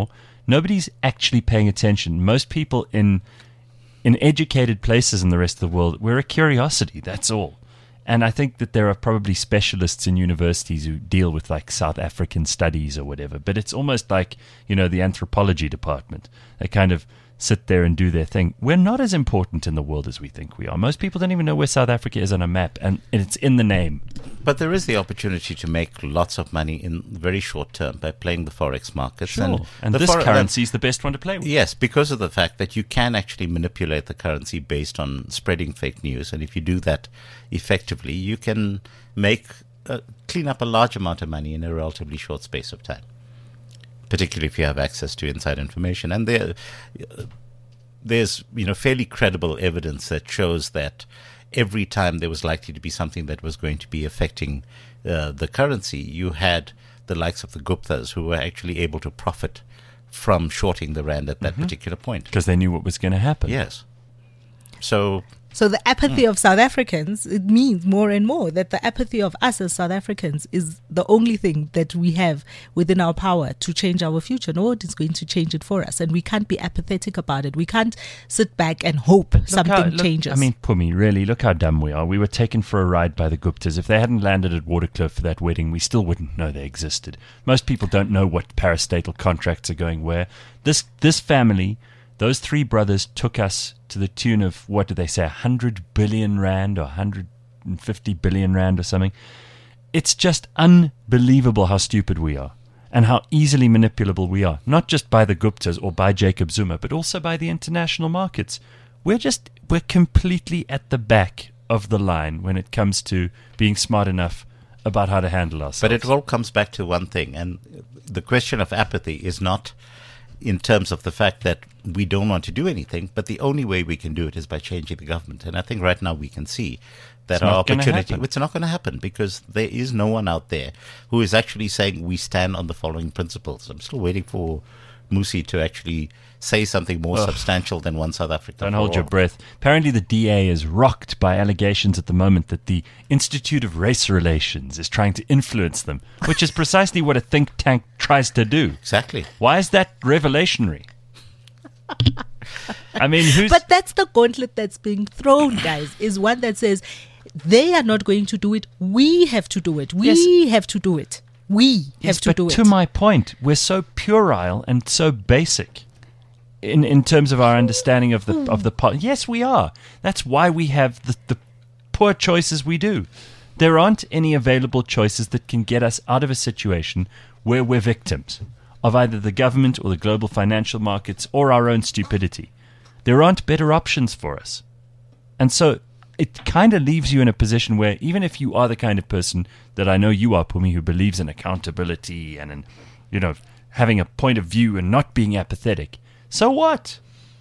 nobody's actually paying attention. Most people in in educated places in the rest of the world, we're a curiosity, that's all. And I think that there are probably specialists in universities who deal with like South African studies or whatever, but it's almost like, you know, the anthropology department. They kind of sit there and do their thing. We're not as important in the world as we think we are. Most people don't even know where South Africa is on a map, and it's in the name. But there is the opportunity to make lots of money in very short term by playing the forex markets. Sure. And, And the this for- currency is the best one to play with. Yes, because of the fact that you can actually manipulate the currency based on spreading fake news. And if you do that effectively, you can make uh, clean up a large amount of money in a relatively short space of time, particularly if you have access to inside information. And there, uh, there's you know fairly credible evidence that shows that every time there was likely to be something that was going to be affecting uh, the currency, you had the likes of the Guptas who were actually able to profit from shorting the rand at that Mm-hmm. particular point. Because they knew what was going to happen. Yes. So So the apathy of South Africans, it means more and more that the apathy of us as South Africans is the only thing that we have within our power to change our future. No one is going to change it for us, and we can't be apathetic about it. We can't sit back and hope Look something how- look- changes. I mean, Pumi, really, look how dumb we are. We were taken for a ride by the Guptas. If they hadn't landed at Waterkloof for that wedding, we still wouldn't know they existed. Most people don't know what parastatal contracts are going where. This this family, those three brothers, took us to the tune of, what did they say, one hundred billion rand or one hundred fifty billion rand or something. It's just unbelievable how stupid we are and how easily manipulable we are, not just by the Guptas or by Jacob Zuma, but also by the international markets. We're just, we're completely at the back of the line when it comes to being smart enough about how to handle ourselves. But it all comes back to one thing, and the question of apathy is not in terms of the fact that we don't want to do anything, but the only way we can do it is by changing the government. And I think right now we can see that It's our not gonna opportunity, happen. it's not going to happen because there is no one out there who is actually saying we stand on the following principles. I'm still waiting for Musi to actually say something more Ugh. substantial than one South Africa. Don't for hold your all. breath. Apparently the D A is rocked by allegations at the moment that the Institute of Race Relations is trying to influence them, which is precisely what a think tank tries to do. Exactly. Why is that revelationary? I mean, who's... But that's the gauntlet that's being thrown, guys, is one that says they are not going to do it. We have to do it. We Yes. have to do it. We have Yes, to but do it. to my point, we're so puerile and so basic in in terms of our understanding of the of the po- yes, we are. That's why we have the, the poor choices we do. There aren't any available choices that can get us out of a situation where we're victims of either the government or the global financial markets or our own stupidity. There aren't better options for us. And so it kind of leaves you in a position where even if you are the kind of person that I know you are, Pumi, who believes in accountability and in, you know, having a point of view and not being apathetic, so what?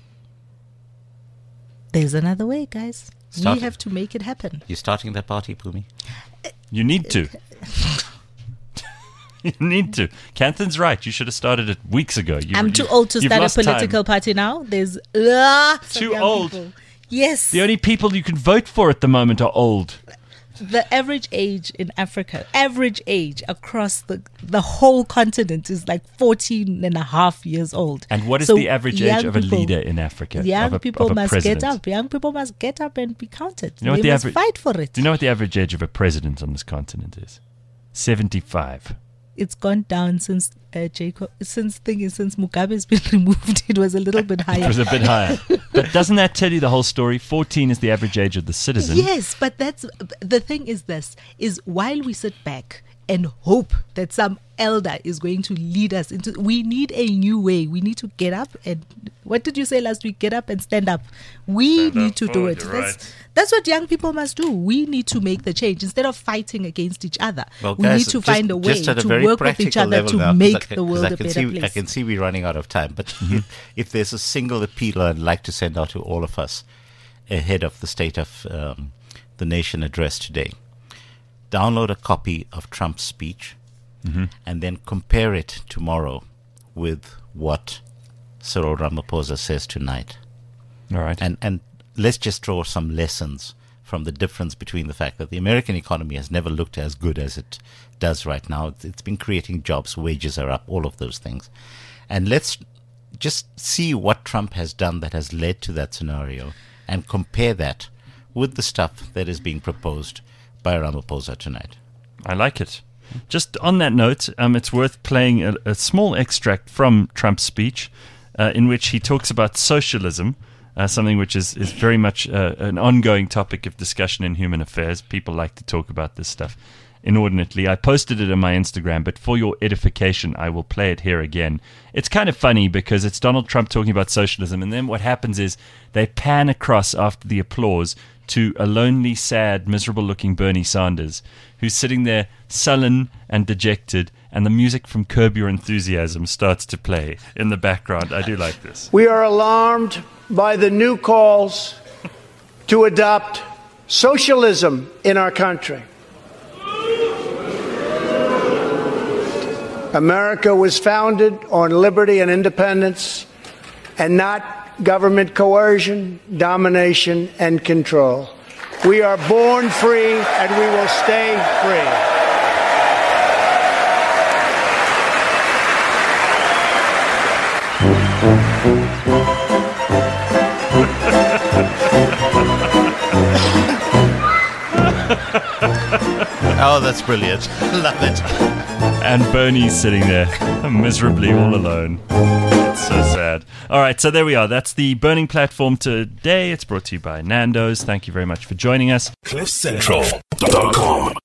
There's another way, guys. Start we it. have to make it happen. You're starting that party, Pumi? You need to. You need to. Canthan's right. You should have started it weeks ago. You, I'm you- too old to you've start a lost time. political party now. There's lots Too of young old. people. Yes. The only people you can vote for at the moment are old. The average age in Africa, average age across the the whole continent is like fourteen and a half years old. And what is So the average age young of a people- leader in Africa? Young of a, people of a must president? get up. Young people must get up and be counted. You know what they the must average- fight for it. Do you know what the average age of a president on this continent is? seventy-five. It's gone down since uh, Jacob, since thing is since Mugabe's been removed. It was a little bit higher. It was a bit higher. But doesn't that tell you the whole story? fourteen is the average age of the citizen. Yes, but that's the thing is this is while we sit back and hope that some elder is going to lead us into we need a new way. We need to get up and what did you say last week? Get up and stand up. We Stand need up. to do Oh, it. you're That's right. that's what young people must do. We need to make the change instead of fighting against each other. Well, we guys, need to just- find a way just at a to very work with each practical other level to now, 'cause make I can- the 'cause world I a can better see, place. I can see we're running out of time, but if, if there's a single appeal I'd like to send out to all of us ahead of the State of um, the Nation address today, download a copy of Trump's speech and then compare it tomorrow with what Cyril Ramaphosa says tonight. All right. And and let's just draw some lessons from the difference between the fact that the American economy has never looked as good as it does right now. It's, it's been creating jobs, wages are up, all of those things. And let's just see what Trump has done that has led to that scenario and compare that with the stuff that is being proposed by Ramaphosa tonight. I like it. Just on that note, um, it's worth playing a, a small extract from Trump's speech uh, in which he talks about socialism, uh, something which is, is very much uh, an ongoing topic of discussion in human affairs. People like to talk about this stuff inordinately. I posted it on my Instagram, but for your edification, I will play it here again. It's kind of funny because it's Donald Trump talking about socialism, and then what happens is they pan across after the applause to a lonely, sad, miserable-looking Bernie Sanders, who's sitting there sullen and dejected, and the music from Curb Your Enthusiasm starts to play in the background. I do like this. We are alarmed by the new calls to adopt socialism in our country. America was founded on liberty and independence, and not government coercion, domination, and control. We are born free, and we will stay free. Oh, that's brilliant. Love it. And Bernie's sitting there miserably all alone. It's so sad. All right, so there we are. That's the Burning Platform today. It's brought to you by Nando's. Thank you very much for joining us. cliff central dot com